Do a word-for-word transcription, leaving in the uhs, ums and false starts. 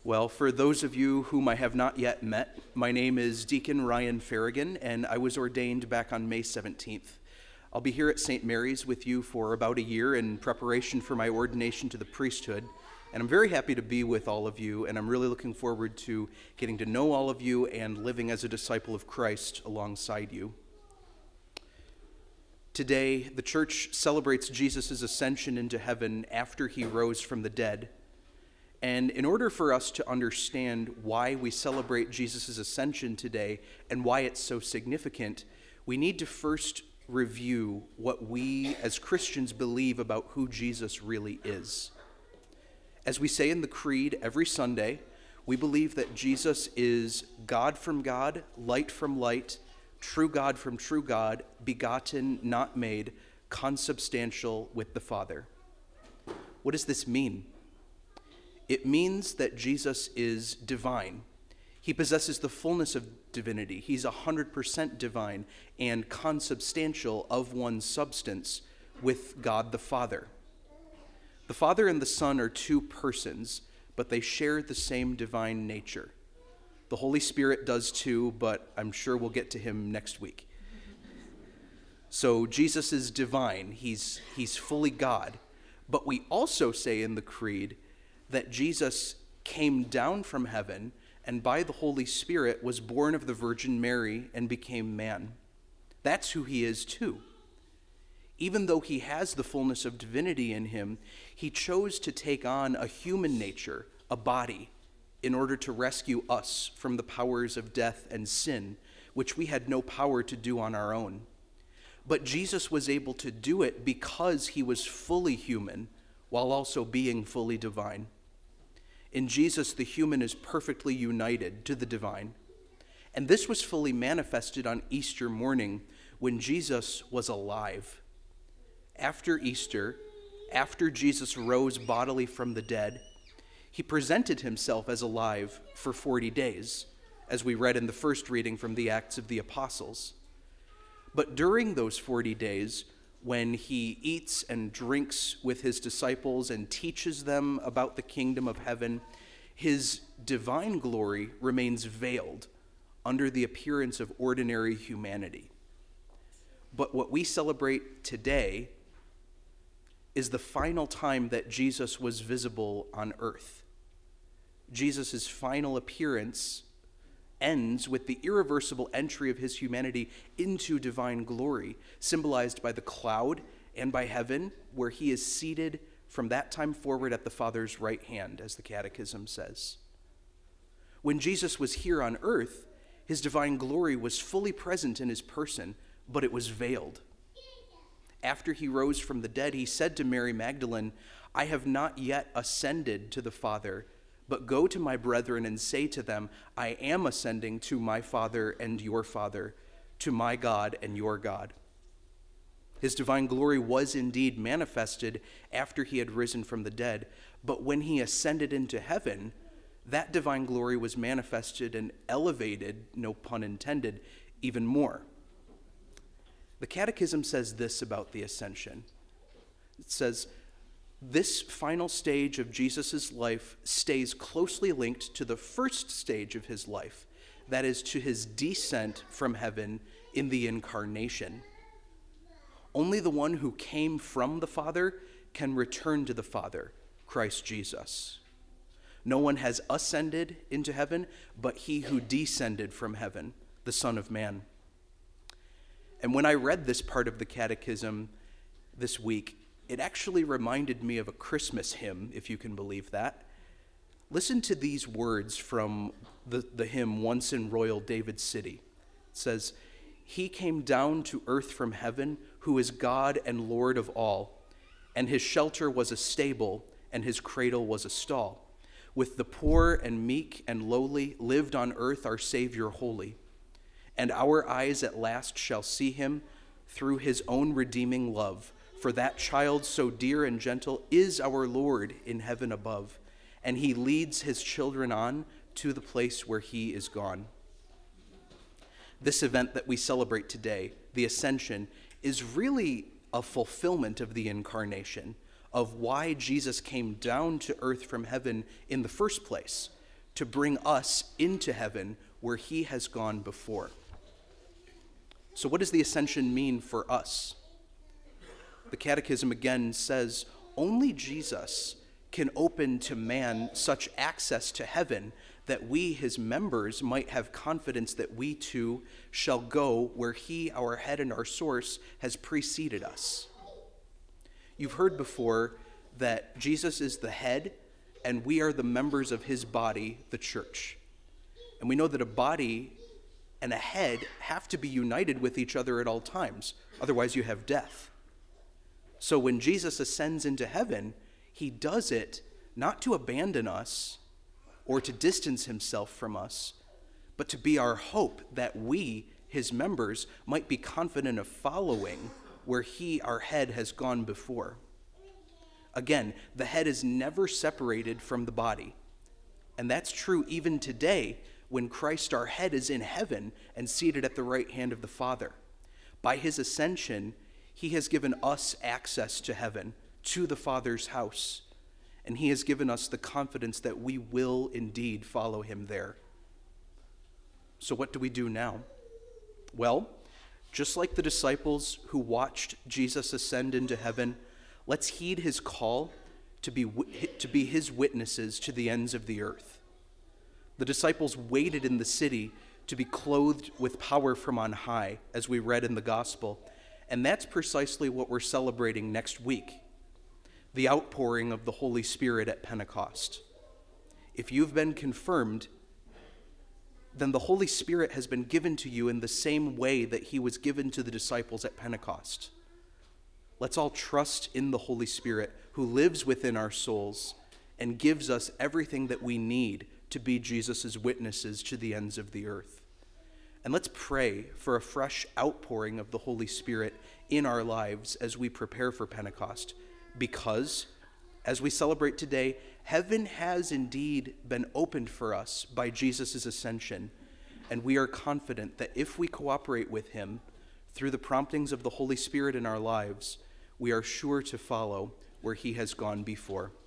Well, for those of you whom I have not yet met, my name is Deacon Ryan Farragon, and I was ordained back on May seventeenth. I'll be here at Saint Mary's with you for about a year in preparation for my ordination to the priesthood, and I'm very happy to be with all of you, and I'm really looking forward to getting to know all of you and living as a disciple of Christ alongside you. Today, the church celebrates Jesus' ascension into heaven after he rose from the dead. And in order for us to understand why we celebrate Jesus' ascension today and why it's so significant, we need to first review what we as Christians believe about who Jesus really is. As we say in the Creed every Sunday, we believe that Jesus is God from God, light from light, true God from true God, begotten, not made, consubstantial with the Father. What does this mean? It means that Jesus is divine. He possesses the fullness of divinity. He's one hundred percent divine and consubstantial of one substance with God the Father. The Father and the Son are two persons, but they share the same divine nature. The Holy Spirit does too, but I'm sure we'll get to him next week. So Jesus is divine. He's, he's fully God. But we also say in the Creed that Jesus came down from heaven and by the Holy Spirit was born of the Virgin Mary and became man. That's who he is too. Even though he has the fullness of divinity in him, he chose to take on a human nature, a body, in order to rescue us from the powers of death and sin, which we had no power to do on our own. But Jesus was able to do it because he was fully human while also being fully divine. In Jesus, the human is perfectly united to the divine. And this was fully manifested on Easter morning when Jesus was alive. After Easter, after Jesus rose bodily from the dead, he presented himself as alive for forty days, as we read in the first reading from the Acts of the Apostles. But during those forty days, when he eats and drinks with his disciples and teaches them about the kingdom of heaven, his divine glory remains veiled under the appearance of ordinary humanity. But what we celebrate today is the final time that Jesus was visible on earth. Jesus' final appearance ends with the irreversible entry of his humanity into divine glory, symbolized by the cloud and by heaven, where he is seated from that time forward at the Father's right hand, as the Catechism says. When Jesus was here on earth, his divine glory was fully present in his person, but it was veiled. After he rose from the dead, he said to Mary Magdalene, "I have not yet ascended to the Father, but go to my brethren and say to them, I am ascending to my Father and your Father, to my God and your God." His divine glory was indeed manifested after he had risen from the dead, but when he ascended into heaven, that divine glory was manifested and elevated, no pun intended, even more. The Catechism says this about the ascension. It says, this final stage of Jesus' life stays closely linked to the first stage of his life, that is, to his descent from heaven in the incarnation. Only the one who came from the Father can return to the Father, Christ Jesus. No one has ascended into heaven, but he who descended from heaven, the Son of Man. And when I read this part of the Catechism this week, it actually reminded me of a Christmas hymn, if you can believe that. Listen to these words from the, the hymn, Once in Royal David City. It says, "He came down to earth from heaven, who is God and Lord of all, and his shelter was a stable, and his cradle was a stall. With the poor and meek and lowly lived on earth our Savior holy. And our eyes at last shall see him through his own redeeming love. For that child so dear and gentle is our Lord in heaven above, and he leads his children on to the place where he is gone." This event that we celebrate today, the Ascension, is really a fulfillment of the incarnation, of why Jesus came down to earth from heaven in the first place, to bring us into heaven where he has gone before. So what does the ascension mean for us? The Catechism again says, only Jesus can open to man such access to heaven that we, his members, might have confidence that we too shall go where he, our head and our source, has preceded us. You've heard before that Jesus is the head and we are the members of his body, the church. And we know that a body and a head have to be united with each other at all times. Otherwise, you have death. So when Jesus ascends into heaven, he does it not to abandon us or to distance himself from us, but to be our hope that we, his members, might be confident of following where he, our head, has gone before. Again, the head is never separated from the body. And that's true even today when Christ, our head, is in heaven and seated at the right hand of the Father. By his ascension, he has given us access to heaven, to the Father's house. And he has given us the confidence that we will indeed follow him there. So what do we do now? Well, just like the disciples who watched Jesus ascend into heaven, let's heed his call to be, to be his witnesses to the ends of the earth. The disciples waited in the city to be clothed with power from on high, as we read in the gospel. And that's precisely what we're celebrating next week, the outpouring of the Holy Spirit at Pentecost. If you've been confirmed, then the Holy Spirit has been given to you in the same way that he was given to the disciples at Pentecost. Let's all trust in the Holy Spirit who lives within our souls and gives us everything that we need to be Jesus' witnesses to the ends of the earth. And let's pray for a fresh outpouring of the Holy Spirit in our lives as we prepare for Pentecost, because, as we celebrate today, heaven has indeed been opened for us by Jesus' ascension, and we are confident that if we cooperate with him through the promptings of the Holy Spirit in our lives, we are sure to follow where he has gone before.